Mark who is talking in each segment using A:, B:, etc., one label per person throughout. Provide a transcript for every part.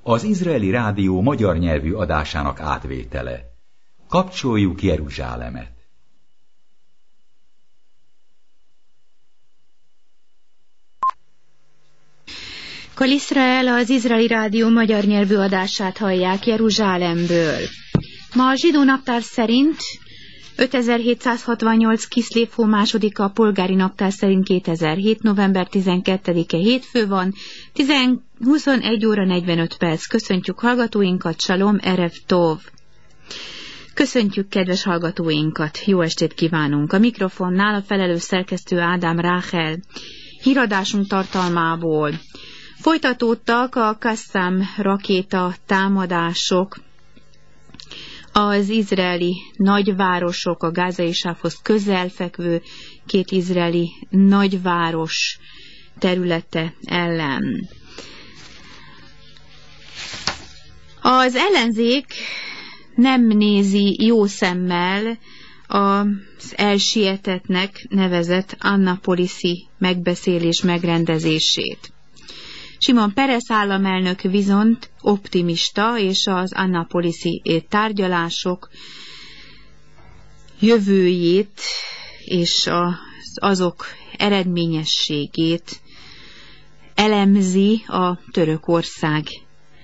A: Az Izraeli Rádió magyar nyelvű adásának átvétele. Kapcsoljuk Jeruzsálemet!
B: Kol Israel, az Izraeli Rádió magyar nyelvű adását hallják Jeruzsálemből. Ma a zsidó naptár szerint 5768 Kiszlév hó másodika, a polgári naptár szerint 2007. november 12-e hétfő van, 21 óra 45 perc. Köszöntjük hallgatóinkat, Shalom Erev Tov! Köszöntjük kedves hallgatóinkat, jó estét kívánunk! A mikrofonnál a felelős szerkesztő Ádám Ráhel. Híradásunk tartalmából: folytatódtak a Qassam rakéta támadások, az izraeli nagyvárosok, a gázai sávhoz közel fekvő két izraeli nagyváros területe ellen. Az ellenzék nem nézi jó szemmel az elsietetnek nevezett annapoliszi megbeszélés megrendezését. Simon Peres államelnök viszont optimista, és az annapoliszi tárgyalások jövőjét és azok eredményességét elemzi a törökországi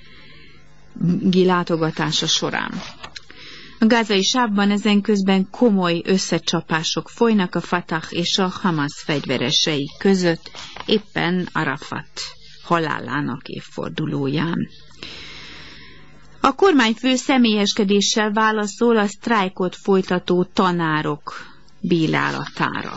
B: látogatása során. A gázai sávban ezen közben komoly összecsapások folynak a Fatah és a Hamas fegyveresei között, éppen Arafat halálának évfordulóján. A kormányfő személyeskedéssel válaszol a sztrájkot folytató tanárok bírálatára.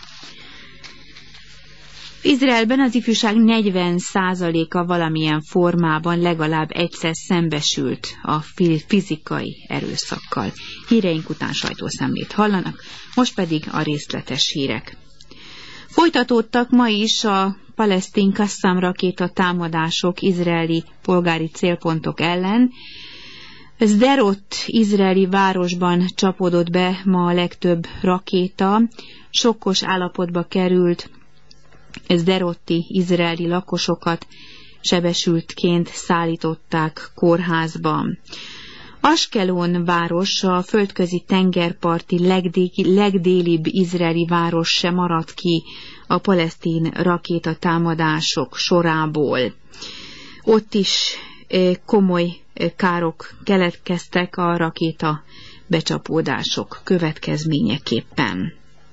B: Izraelben az ifjúság 40%-a valamilyen formában legalább egyszer szembesült a fizikai erőszakkal. Híreink után sajtószemlét hallanak, most pedig a részletes hírek. Folytatódtak ma is a palesztin Qassam rakéta támadások izraeli polgári célpontok ellen. Sderot izraeli városban csapódott be ma a legtöbb rakéta. Sokkos állapotba került sderoti izraeli lakosokat sebesültként szállították kórházban. Askelon város, a földközi tengerparti legdélibb izraeli város sem maradt ki a palesztin rakétatámadások sorából. Ott is komoly károk keletkeztek a rakéta becsapódások következményeképpen.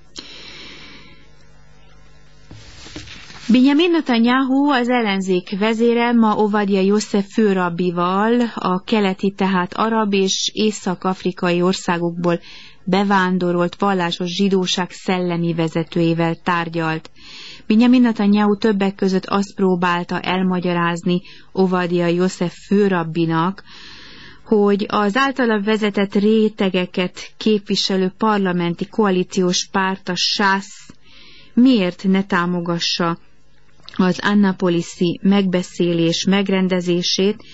B: Binyamin Netanyahu, az ellenzék vezére, ma Ovadia Yosef főrabbival, a keleti, tehát arab és észak-afrikai országokból bevándorolt vallásos zsidóság szellemi vezetőivel tárgyalt. Binyamin Netanyahu többek között azt próbálta elmagyarázni Ovadia Yosef főrabbinak, hogy az általa vezetett rétegeket képviselő parlamenti koalíciós párt, a SZÁSZ, miért ne támogassa az annapoliszi megbeszélés megrendezését,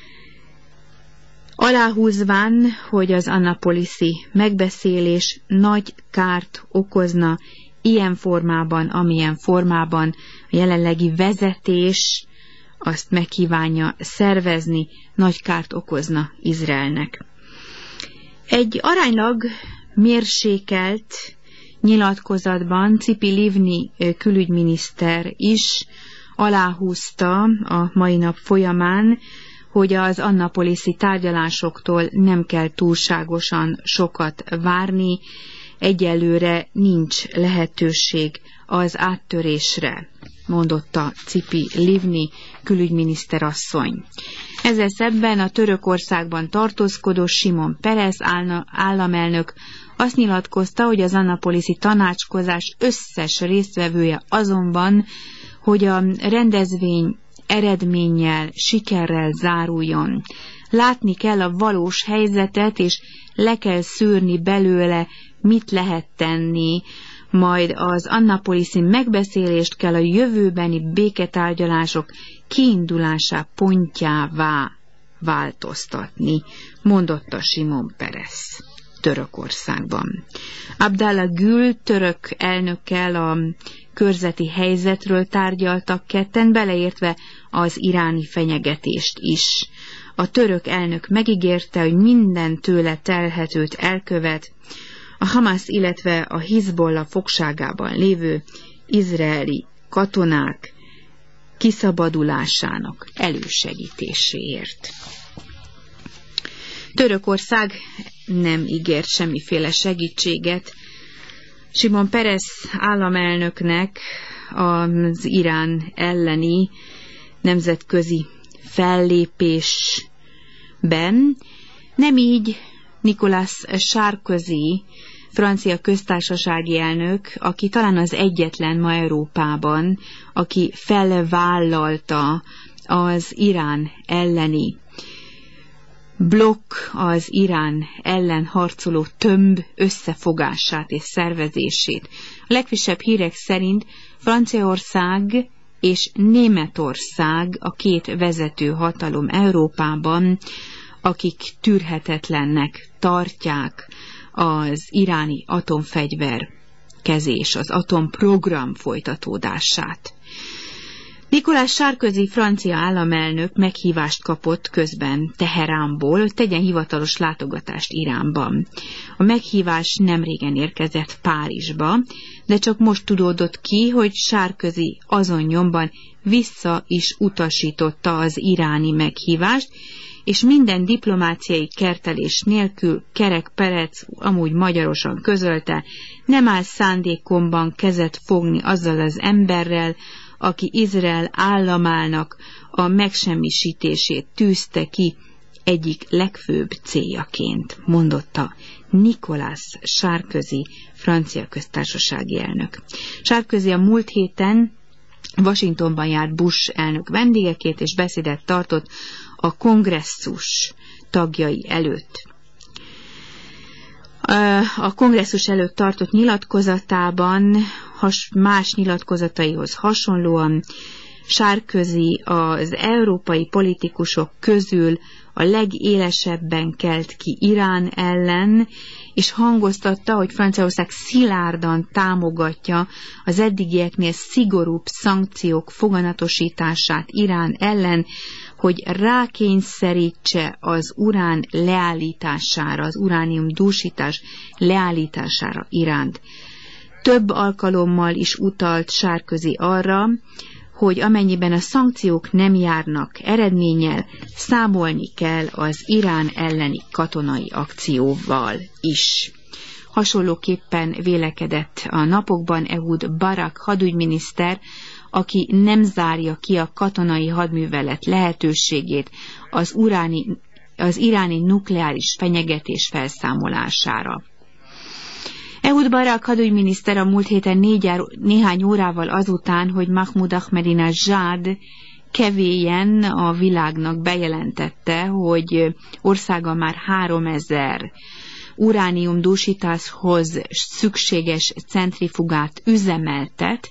B: aláhúzván, hogy az annapoliszi megbeszélés nagy kárt okozna ilyen formában, amilyen formában a jelenlegi vezetés azt megkívánja szervezni, nagy kárt okozna Izraelnek. Egy aránylag mérsékelt nyilatkozatban Tzipi Livni külügyminiszter is aláhúzta a mai nap folyamán, hogy az annapoliszi tárgyalásoktól nem kell túlságosan sokat várni, egyelőre nincs lehetőség az áttörésre, mondotta Tzipi Livni külügyminiszter asszony. Ezzel szemben a Törökországban tartózkodó Simon Peres államelnök azt nyilatkozta, hogy az annapoliszi tanácskozás összes résztvevője azonban, hogy a rendezvény eredménnyel, sikerrel záruljon. Látni kell a valós helyzetet, és le kell szűrni belőle, mit lehet tenni, majd az annapoliszi megbeszélést kell a jövőbeni béketárgyalások kiindulásá pontjává változtatni, mondotta Simon Peres. Törökországban. Abdallah Gül török elnökkel a körzeti helyzetről tárgyaltak ketten, beleértve az iráni fenyegetést is. A török elnök megígérte, hogy minden tőle telhetőt elkövet a Hamász, illetve a Hizbollah fogságában lévő izraeli katonák kiszabadulásának elősegítéséért. Törökország nem ígért semmiféle segítséget Simon Peres államelnöknek az Irán elleni nemzetközi fellépésben, nem így Nicolas Sarkozy, francia köztársasági elnök, aki talán az egyetlen ma Európában, aki felvállalta az Irán elleni blokk, az Irán ellen harcoló tömb összefogását és szervezését. A legfrissebb hírek szerint Franciaország és Németország a két vezető hatalom Európában, akik tűrhetetlennek tartják az iráni atomfegyver kezés, az atomprogram folytatódását. Nicolas Sarkozy francia államelnök meghívást kapott közben Teheránból, tegyen hivatalos látogatást Iránban. A meghívás nemrégen érkezett Párizsba, de csak most tudódott ki, hogy Sarkozy azon nyomban vissza is utasította az iráni meghívást, és minden diplomáciai kertelés nélkül Kerek Perec amúgy magyarosan közölte, nem áll szándékomban kezet fogni azzal az emberrel, aki Izrael államának a megsemmisítését tűzte ki egyik legfőbb céljaként, mondotta Nicolas Sarkozy, francia köztársasági elnök. Sarkozy a múlt héten Washingtonban járt Bush elnök vendégeként, és beszédet tartott a kongresszus tagjai előtt. A kongresszus előtt tartott nyilatkozatában más nyilatkozataihoz hasonlóan Sarkozy az európai politikusok közül a legélesebben kelt ki Irán ellen, és hangoztatta, hogy Franciaország szilárdan támogatja az eddigieknél szigorúbb szankciók foganatosítását Irán ellen, hogy rákényszerítse az urán leállítására, az uránium dúsítás leállítására Iránt. Több alkalommal is utalt Sarkozy arra, hogy amennyiben a szankciók nem járnak eredménnyel, számolni kell az Irán elleni katonai akcióval is. Hasonlóképpen vélekedett a napokban Ehud Barak hadügyminiszter, aki nem zárja ki a katonai hadművelet lehetőségét az iráni nukleáris fenyegetés felszámolására. Ehud Barak hadügyminiszter a múlt héten néhány órával azután, hogy Mahmoud Ahmadinejad kevélyen a világnak bejelentette, hogy országa már 3000 uránium dúsításhoz szükséges centrifugát üzemeltet,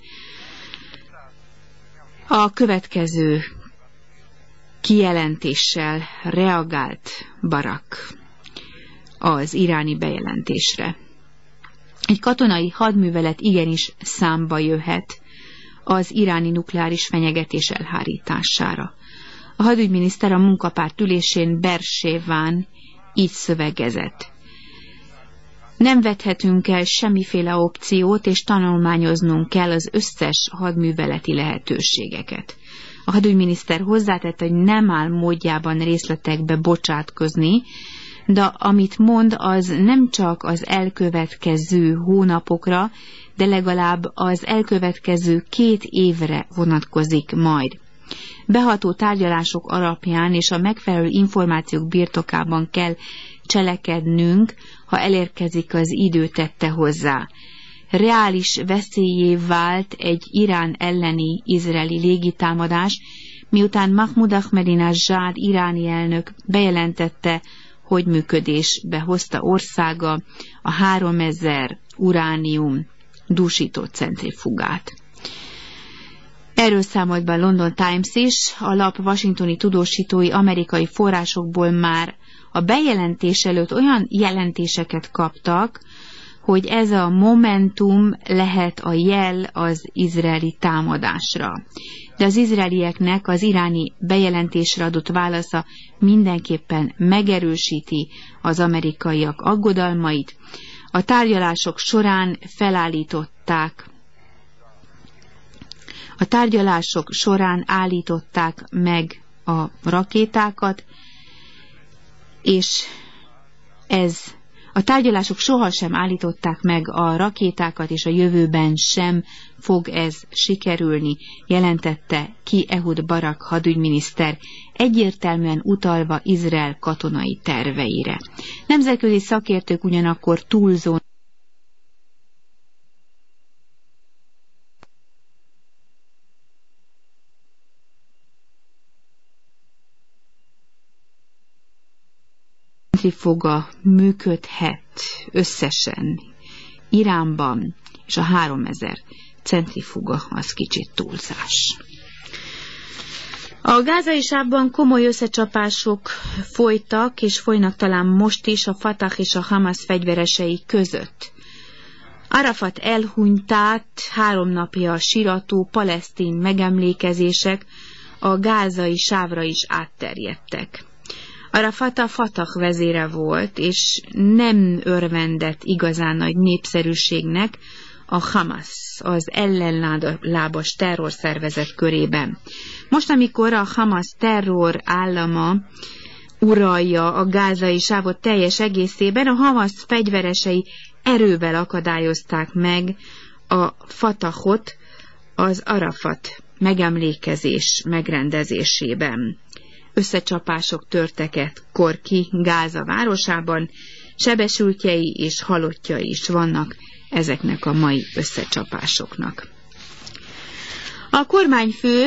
B: a következő kijelentéssel reagált Barak az iráni bejelentésre. Egy katonai hadművelet igenis számba jöhet az iráni nukleáris fenyegetés elhárítására. A hadügyminiszter a munkapárt ülésén Beersheván így szövegezett. Nem vethetünk el semmiféle opciót, és tanulmányoznunk kell az összes hadműveleti lehetőségeket. A hadügyminiszter hozzátette, hogy nem áll módjában részletekbe bocsátkozni, de amit mond, az nem csak az elkövetkező hónapokra, de legalább az elkövetkező 2 évre vonatkozik majd. Beható tárgyalások alapján és a megfelelő információk birtokában kell cselekednünk, ha elérkezik az idő, tette hozzá. Reális veszélyé vált egy Irán elleni izraeli légitámadás, miután Mahmoud Ahmadinejad iráni elnök bejelentette, hogy működésbe hozta országa a 3000 uránium dúsító centrifugát. Erről számolt be a London Times is, a lap washingtoni tudósítói amerikai forrásokból már a bejelentés előtt olyan jelentéseket kaptak, hogy ez a momentum lehet a jel az izraeli támadásra. De az izraelieknek az iráni bejelentésre adott válasza mindenképpen megerősíti az amerikaiak aggodalmait. A tárgyalások során állították meg a rakétákat, és a tárgyalások sohasem állították meg a rakétákat, és a jövőben sem fog ez sikerülni, jelentette ki Ehud Barak hadügyminiszter, egyértelműen utalva Izrael katonai terveire. Nemzetközi szakértők ugyanakkor túlzó centrifuga működhet összesen Iránban, és a 3000 centrifuga az kicsit túlzás. A gázai sávban komoly összecsapások folytak, és folynak talán most is a Fatah és a Hamas fegyveresei között. Arafat elhunytát 3 napja sirató palesztin megemlékezések a gázai sávra is átterjedtek. Arafat a Fatah vezére volt, és nem örvendett igazán nagy népszerűségnek a Hamas, az ellenlábas terrorszervezet körében. Most, amikor a Hamas terror állama uralja a gázai sávot teljes egészében, a Hamas fegyveresei erővel akadályozták meg a Fatahot az Arafat megemlékezés megrendezésében. Összecsapások törtek ki Gáza városában, sebesültjei és halottjai is vannak ezeknek a mai összecsapásoknak. A kormányfő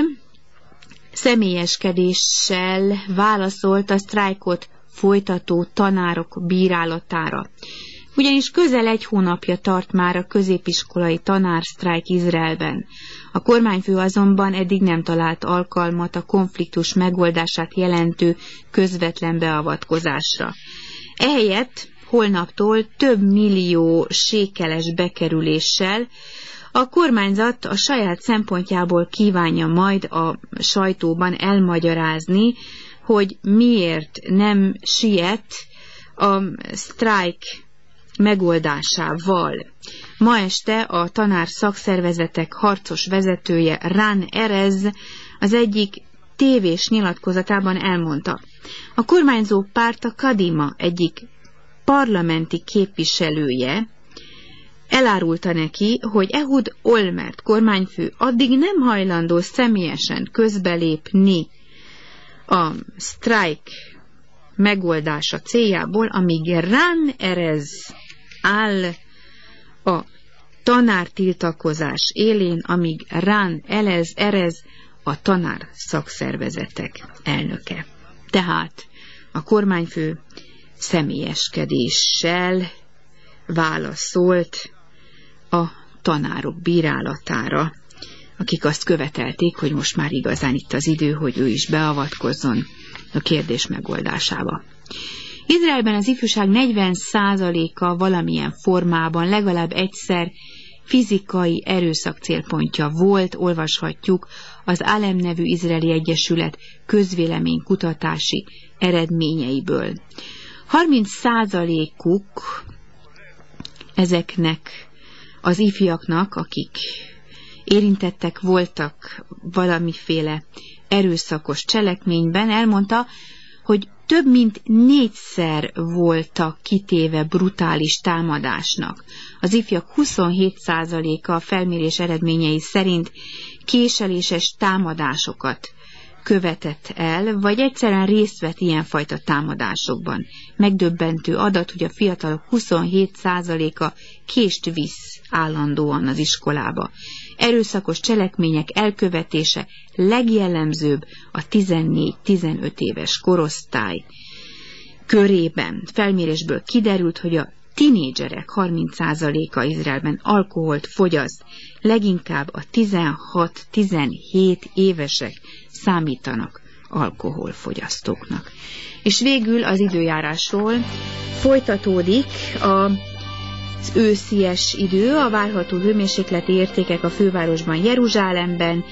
B: személyeskedéssel válaszolt a sztrájkot folytató tanárok bírálatára. Ugyanis közel 1 hónapja tart már a középiskolai tanársztrájk Izraelben. A kormányfő azonban eddig nem talált alkalmat a konfliktus megoldását jelentő közvetlen beavatkozásra. Ehelyett holnaptól több millió sékeles bekerüléssel a kormányzat a saját szempontjából kívánja majd a sajtóban elmagyarázni, hogy miért nem siet a sztrájk megoldásával. Ma este a tanár szakszervezetek harcos vezetője Ran Erez az egyik tévés nyilatkozatában elmondta. A kormányzó párt, a Kadima egyik parlamenti képviselője elárulta neki, hogy Ehud Olmert kormányfő addig nem hajlandó személyesen közbelépni a sztrájk megoldása céljából, amíg Ran Erez áll a tanártiltakozás élén, amíg Ran Erez a tanár szakszervezetek elnöke. Tehát a kormányfő személyeskedéssel válaszolt a tanárok bírálatára, akik azt követelték, hogy most már igazán itt az idő, hogy ő is beavatkozzon a kérdés megoldásába. Izraelben az ifjúság 40%-a valamilyen formában legalább egyszer fizikai erőszak célpontja volt, olvashatjuk az Alem nevű izraeli egyesület közvéleménykutatási eredményeiből. 30%-uk ezeknek az ifjaknak, akik érintettek voltak valamiféle erőszakos cselekményben, elmondta, hogy több mint 4-szer voltak kitéve brutális támadásnak. Az ifjak 27%-a a felmérés eredményei szerint késeléses támadásokat követett el, vagy egyszerűen részt vett ilyenfajta támadásokban. Megdöbbentő adat, hogy a fiatalok 27%-a kést visz állandóan az iskolába. Erőszakos cselekmények elkövetése legjellemzőbb a 14-15 éves korosztály körében. Felmérésből kiderült, hogy a tinédzserek 30%-a Izraelben alkoholt fogyaszt, leginkább a 16-17 évesek számítanak alkoholfogyasztóknak. És végül az időjárásról folytatódik az őszies idő, a várható hőmérsékleti értékek a fővárosban, Jeruzsálemben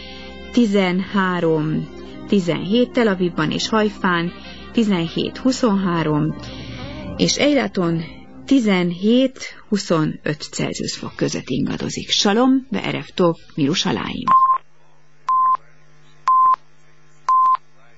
B: 13-17, Tel Avivban és Hajfán 17-23, és Eilaton 17-25 Celsius fok között ingadozik. Salom, be'erev tov, Mirushalayim.